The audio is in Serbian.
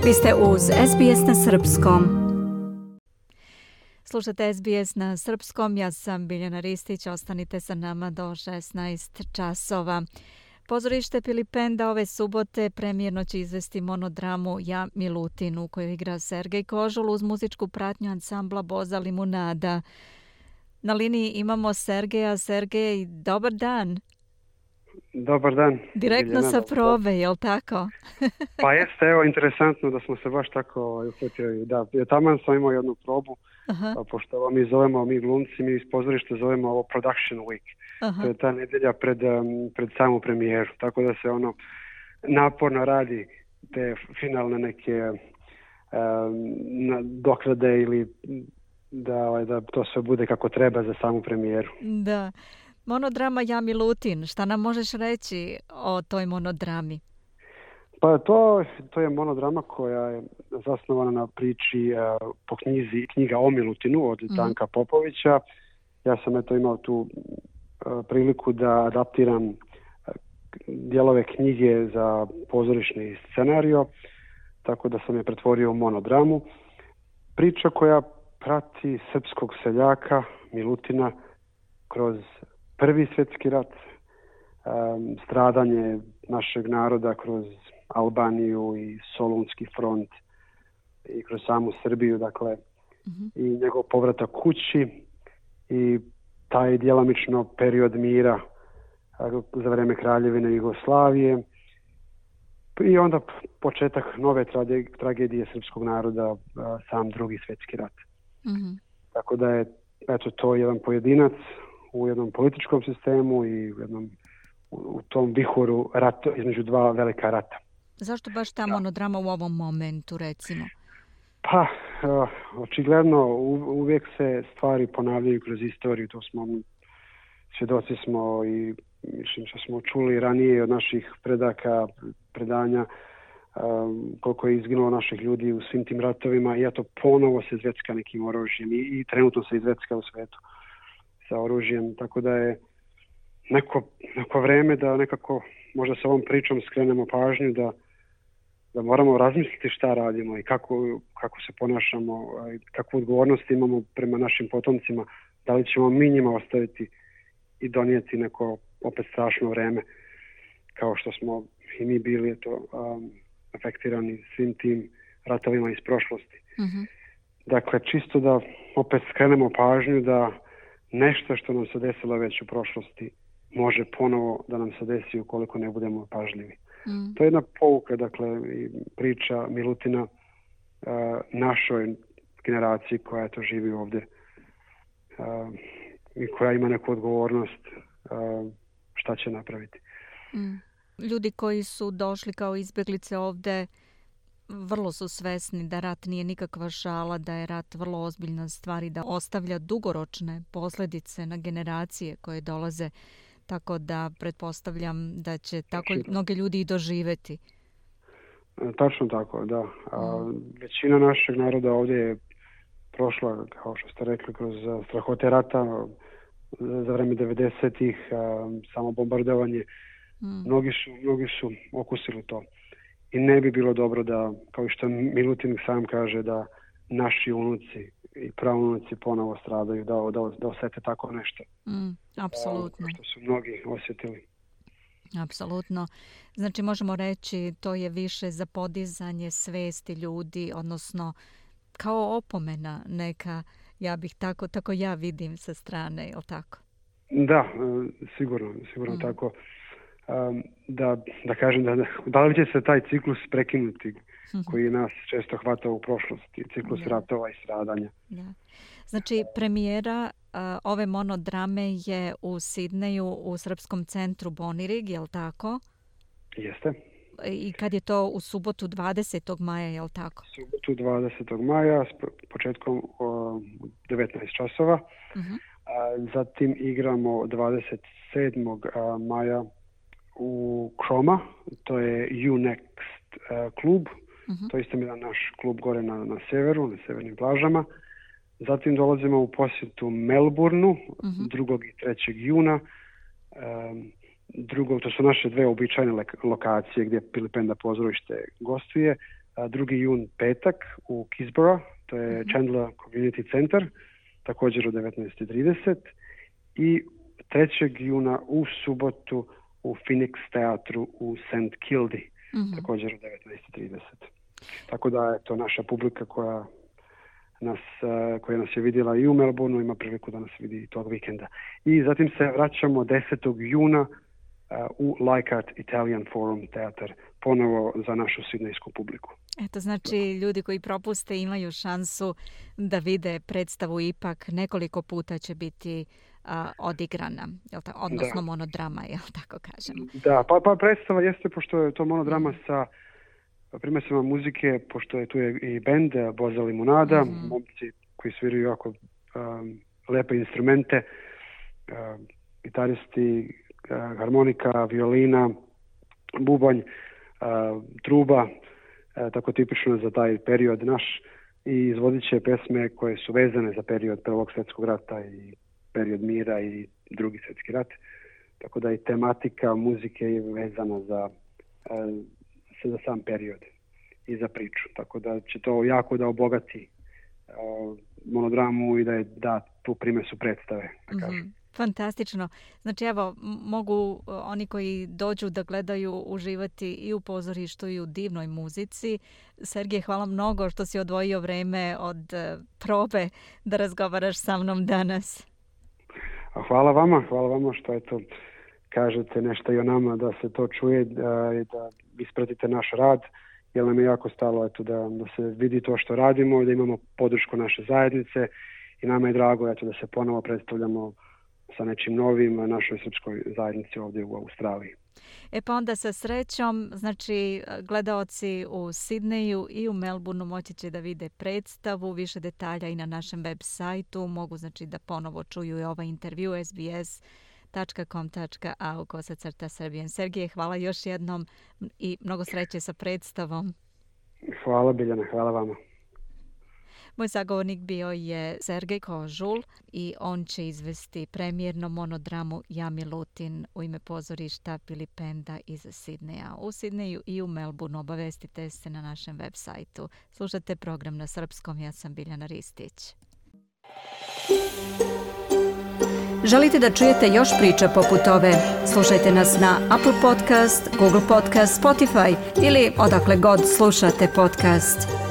Vi ste uz SBS na Srpskom. Slušate SBS na Srpskom, ja sam Biljana Ristić, ostanite sa nama do 16 časova. Pozorište Pilipenda ove subote premijerno će izvesti monodramu Ja Milutin, u kojoj igra Sergej Kožul uz muzičku pratnju ansambla Boza Limunada. Na liniji imamo Sergeja. Sergej, dobar dan. Dobar dan. Direktno sa probe, je li tako? Pa jeste, evo, interesantno da smo se baš tako uhvatili. Da, taman sam imao jednu probu, pošto mi zovemo, mi glumci, mi iz pozorišta zovemo ovo Production Week. To je ta nedelja pred samu premijeru, tako da se naporno radi te finalne neke doklade ili da to sve bude kako treba za samu premijeru. Da. Monodrama Ja Milutin, šta nam možeš reći o toj monodrami? Pa to je monodrama koja je zasnovana na priči po knjiga o Milutinu od Danka Popovića. Ja sam imao tu priliku da adaptiram dijelove knjige za pozorišni scenario, tako da sam je pretvorio u monodramu. Priča koja prati srpskog seljaka Milutina kroz Prvi svjetski rat, stradanje našeg naroda kroz Albaniju i Solunski front i kroz samu Srbiju, dakle, i njegov povratak kući i taj djelomično period mira za vrijeme Kraljevine Jugoslavije i onda početak nove tragedije srpskog naroda, sam Drugi svjetski rat. Tako da je to jedan pojedinac u jednom političkom sistemu i u tom vihoru rata, između dva velika rata. Zašto baš ta monodrama u ovom momentu, recimo? Pa, očigledno uvijek se stvari ponavljaju kroz istoriju. To smo, svjedoci smo i mislim što smo čuli ranije od naših predanja, koliko je izginulo naših ljudi u svim tim ratovima i ponovo se zvecka nekim oružjem i trenutno se izvecka u svijetu sa oružjem, tako da je neko vrijeme da nekako možda sa ovom pričom skrenemo pažnju da moramo razmisliti šta radimo i kako se ponašamo, kakvu odgovornost imamo prema našim potomcima, da li ćemo mi njima ostaviti i donijeti neko opet strašno vrijeme kao što smo i mi bili afektirani svim tim ratovima iz prošlosti. Dakle, čisto da opet skrenemo pažnju da nešto što nam se desilo već u prošlosti može ponovo da nam se desi ukoliko ne budemo pažljivi. To je jedna pouka, dakle, priča Milutina našoj generaciji koja živi ovdje i koja ima neku odgovornost šta će napraviti. Ljudi koji su došli kao izbjeglice ovdje vrlo su svesni da rat nije nikakva šala, da je rat vrlo ozbiljna stvar i da ostavlja dugoročne posljedice na generacije koje dolaze, tako da pretpostavljam da će tako mnogi ljudi i doživjeti. Tačno tako, da. Većina našeg naroda ovdje je prošla, kao što ste rekli, kroz strahote rata za vrijeme 90-ih, samo bombardovanje. Mnogi su okusili to. I ne bi bilo dobro da, kao što Milutin sam kaže, da naši unuci i pravunuci ponovo stradaju, da osjete tako nešto. Apsolutno. Što su mnogi osjetili. Apsolutno. Znači možemo reći to je više za podizanje svesti ljudi, odnosno kao opomena neka, ja bih tako ja vidim sa strane, je li tako? Da, sigurno tako. Da kažem da li će se taj ciklus prekinuti koji nas često hvata u prošlosti, ciklus ratova i stradanja. Da. Znači premijera ove monodrame je u Sidneju u Srpskom centru Bonirig, je li tako? Jeste. I kad je to u subotu 20. maja, je li tako? Subotu 20. maja s početkom 19 časova. Zatim igramo 27. maja u Kroma, to je U-Next klub, to je isto jedan naš klub gore na severu, na severnim plažama. Zatim dolazimo u posjetu Melbourneu, 2. i 3. juna. To su naše dve uobičajene lokacije gdje Pilipenda pozorište gostuje. 2. jun petak u Kisborough, to je Chandler Community Center, također u 19:30 i 3. juna u subotu u Phoenix teatru u St. Kildi, također u 19:30. Tako da je to naša publika koja nas je vidjela i u Melbourneu, ima priliku da nas vidi i tog vikenda. I zatim se vraćamo 10. juna u Leichhardt Italian Forum teatar, ponovo za našu sidnejsku publiku. Eto, znači ljudi koji propuste imaju šansu da vide predstavu, ipak nekoliko puta će biti odigrana, odnosno monodrama, jel tako kažemo? Da, pa predstava jeste, pošto je to monodrama sa primesama muzike, pošto je tu i bend Boza Limunada, momci koji sviraju jako lepe instrumente, gitaristi, harmonika, violina, bubanj, truba, tako tipično za taj period naš, i izvodit će pesme koje su vezane za period Prvog svjetskog rata i period mira i Drugi svjetski rat. Tako da i tematika muzike je vezana za sam period i za priču. Tako da će to jako da obogati monodramu i da tu primesu predstave, da kažem. Fantastično. Znači evo, mogu oni koji dođu da gledaju uživati i u pozorištu i u divnoj muzici. Sergej, hvala mnogo što si odvojio vreme od probe da razgovaraš sa mnom danas. Hvala vama što kažete nešto i o nama, da se to čuje i da ispratite naš rad, jer nam je jako stalo da se vidi to što radimo, da imamo podršku naše zajednice i nama je drago da se ponovo predstavljamo sa nečim novim našoj srpskoj zajednici ovdje u Australiji. Pa onda sa srećom, znači gledaoci u Sidneju i u Melbourneu moći će da vide predstavu, više detalja i na našem web sajtu, mogu znači da ponovo čuju i ovaj intervju sbs.com.au/Serbian. Sergej, hvala još jednom i mnogo sreće sa predstavom. Hvala Biljana, hvala vama. Moj sagovornik bio je Sergej Kožul i on će izvesti premijernu monodramu Ja Milutin u ime pozorišta Pilipenda iz Sidneja. U Sidneju i u Melbourneu obavestite se na našem web sajtu. Slušate program na srpskom, ja sam Biljana Ristić. Želite da čujete još priča poput ove? Slušajte nas na Apple Podcast, Google Podcast, Spotify ili odakle god slušate podcast.